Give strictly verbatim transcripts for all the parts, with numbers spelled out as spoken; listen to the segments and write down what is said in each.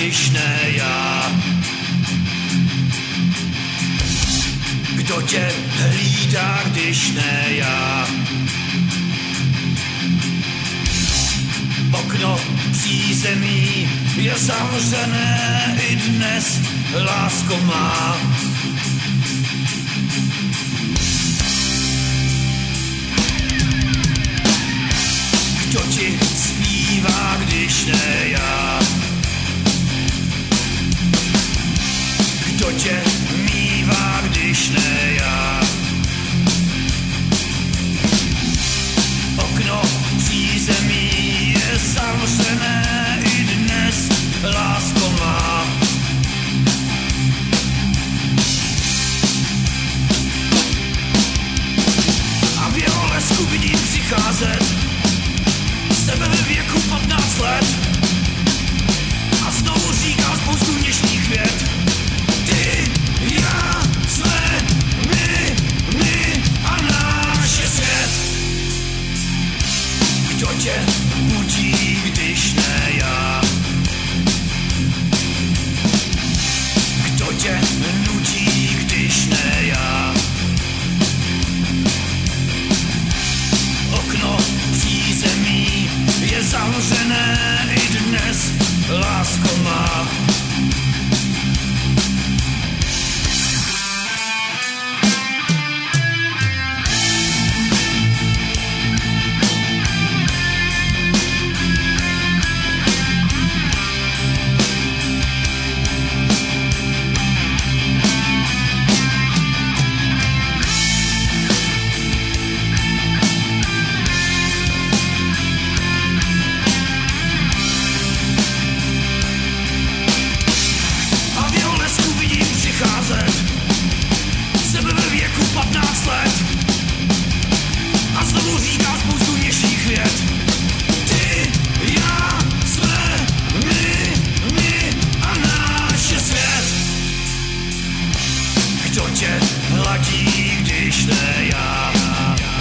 když ne já? Kdo tě hlídá, když ne já? Okno přízemí je zavřené i dnes, lásko má. Kdo ti zpívá, když ne já? Kdo tě mívá, když ne já? Okno přízemí je zavřené i dnes, lásko má. A v jeho lesku vidím přicházet sebe ve věku patnáct let a znovu říká spoustu něžných vět. Ty, já, jsme, my, my a náš je svět. Kdo tě budí, když ne já? Kdo tě nutí, když ne já? Okno přízemí je zavřené i dnes, lásko má.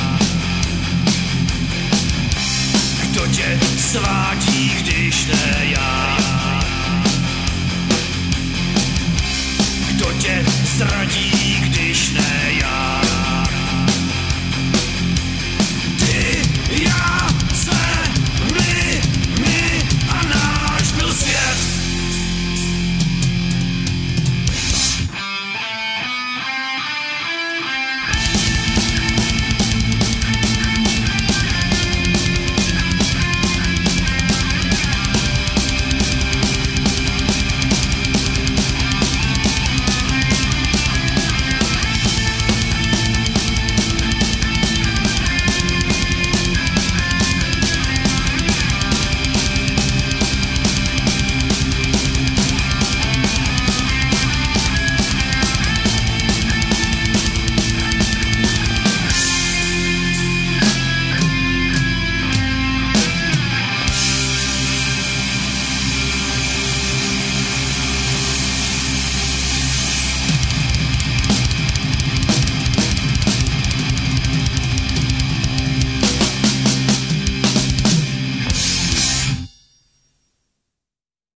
Svátí, když ne